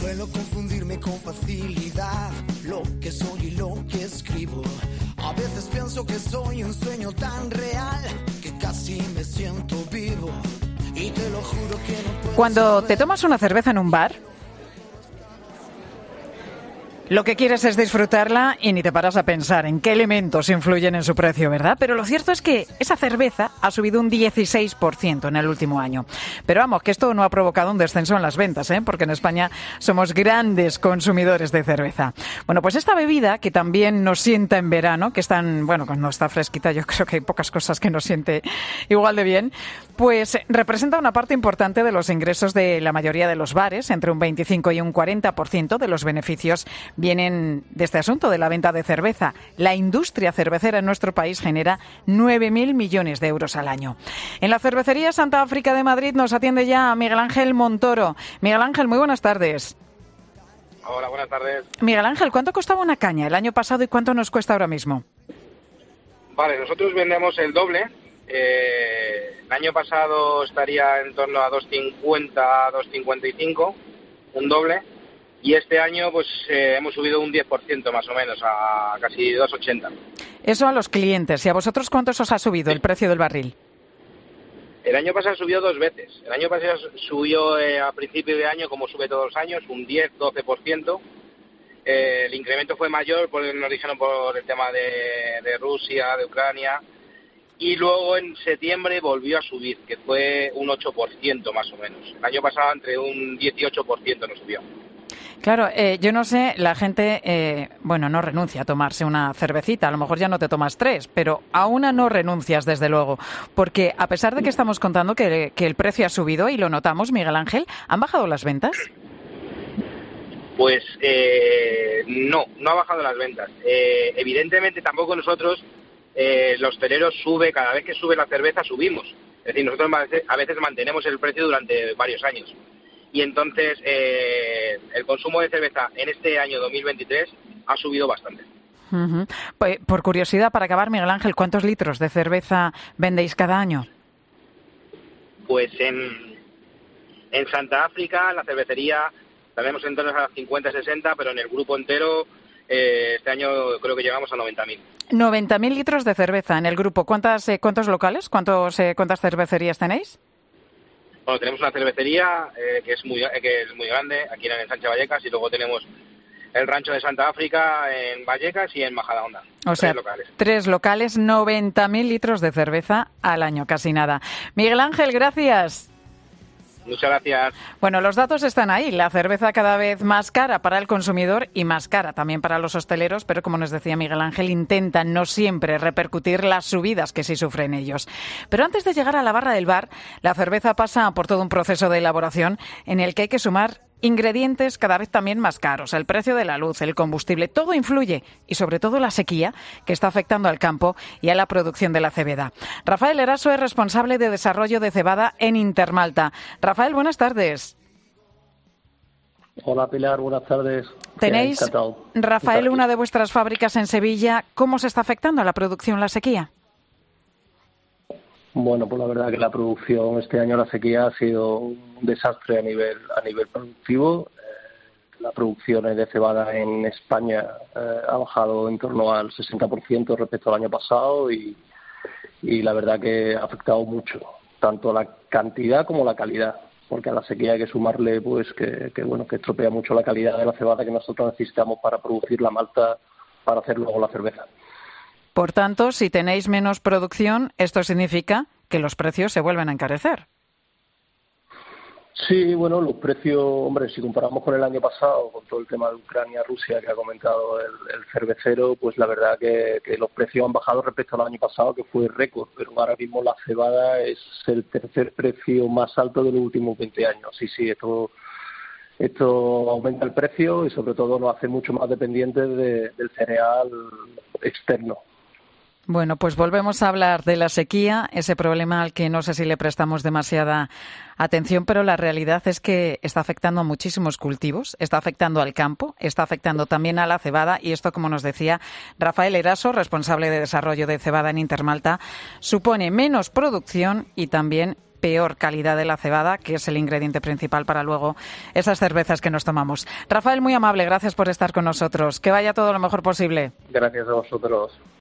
Suelo confundirme con facilidad lo que soy y lo que escribo. A veces pienso que soy un sueño tan real que casi me siento vivo. Y te lo juro que no puedo. Cuando te tomas una cerveza en un bar, lo que quieres es disfrutarla y ni te paras a pensar en qué elementos influyen en su precio, ¿verdad? Pero lo cierto es que esa cerveza ha subido un 16% en el último año. Pero vamos, que esto no ha provocado un descenso en las ventas, porque en España somos grandes consumidores de cerveza. Bueno, pues esta bebida, que también nos sienta en verano, que es tan, bueno, cuando está fresquita, yo creo que hay pocas cosas que nos siente igual de bien, pues representa una parte importante de los ingresos de la mayoría de los bares, entre un 25 y un 40% de los beneficios vienen de este asunto de la venta de cerveza. La industria cervecera en nuestro país genera 9.000 millones de euros al año. En la cervecería Santa África de Madrid nos atiende ya Miguel Ángel Montoro. Miguel Ángel, muy buenas tardes. Hola, buenas tardes. Miguel Ángel, ¿cuánto costaba una caña el año pasado y cuánto nos cuesta ahora mismo? Vale, nosotros vendemos el doble. El año pasado estaría en torno a 2,50, 2,55, un doble. Y este año pues hemos subido un 10% más o menos, a casi 2,80. Eso a los clientes. ¿Y a vosotros cuántos os ha subido el precio del barril? El año pasado subió 2 veces. El año pasado subió a principio de año, como sube todos los años, un 10-12%. El incremento fue mayor, nos dijeron, por el tema de Rusia, de Ucrania. Y luego en septiembre volvió a subir, que fue un 8% más o menos. El año pasado entre un 18% nos subió. Claro, yo no sé, la gente, no renuncia a tomarse una cervecita, a lo mejor ya no te tomas 3, pero a una no renuncias, desde luego, porque a pesar de que estamos contando que el precio ha subido, y lo notamos, Miguel Ángel, ¿han bajado las ventas? Pues no ha bajado las ventas. Evidentemente tampoco nosotros, los hosteleros, cada vez que sube la cerveza subimos. Es decir, nosotros a veces mantenemos el precio durante varios años. Y entonces el consumo de cerveza en este año 2023 ha subido bastante. Uh-huh. Pues, por curiosidad, para acabar, Miguel Ángel, ¿cuántos litros de cerveza vendéis cada año? Pues en Santa África, la cervecería, tenemos en torno a 50-60, pero en el grupo entero este año creo que llegamos a 90.000. 90.000 litros de cerveza en el grupo. ¿Cuántos locales? ¿Cuántas cervecerías tenéis? Bueno, tenemos una cervecería que es muy grande aquí en Sánchez Vallecas, y luego tenemos el rancho de Santa África en Vallecas y en Majadahonda. O sea, 3 locales, 90.000 litros de cerveza al año, casi nada. Miguel Ángel, gracias. Muchas gracias. Bueno, los datos están ahí. La cerveza cada vez más cara para el consumidor y más cara también para los hosteleros, pero como nos decía Miguel Ángel, intentan no siempre repercutir las subidas que sí sufren ellos. Pero antes de llegar a la barra del bar, la cerveza pasa por todo un proceso de elaboración en el que hay que sumar ingredientes cada vez también más caros, el precio de la luz, el combustible, todo influye, y sobre todo la sequía que está afectando al campo y a la producción de la cebada. Rafael Eraso es responsable de desarrollo de cebada en Intermalta. Rafael, buenas tardes. Hola Pilar, buenas tardes. Tenéis, Rafael, una de vuestras fábricas en Sevilla. ¿Cómo se está afectando a la producción la sequía? Bueno, pues la verdad que la producción este año, la sequía, ha sido un desastre a nivel productivo. La producción de cebada en España ha bajado en torno al 60% respecto al año pasado, y la verdad que ha afectado mucho, tanto la cantidad como la calidad, porque a la sequía hay que sumarle pues que estropea mucho la calidad de la cebada que nosotros necesitamos para producir la malta para hacer luego la cerveza. Por tanto, si tenéis menos producción, esto significa que los precios se vuelven a encarecer. Sí, bueno, los precios, hombre, si comparamos con el año pasado, con todo el tema de Ucrania-Rusia que ha comentado el cervecero, pues la verdad que los precios han bajado respecto al año pasado, que fue récord, pero ahora mismo la cebada es el tercer precio más alto de los últimos 20 años. Sí, esto aumenta el precio y sobre todo nos hace mucho más dependientes del cereal externo. Bueno, pues volvemos a hablar de la sequía, ese problema al que no sé si le prestamos demasiada atención, pero la realidad es que está afectando a muchísimos cultivos, está afectando al campo, está afectando también a la cebada, y esto, como nos decía Rafael Eraso, responsable de desarrollo de cebada en Intermalta, supone menos producción y también peor calidad de la cebada, que es el ingrediente principal para luego esas cervezas que nos tomamos. Rafael, muy amable, gracias por estar con nosotros. Que vaya todo lo mejor posible. Gracias a vosotros.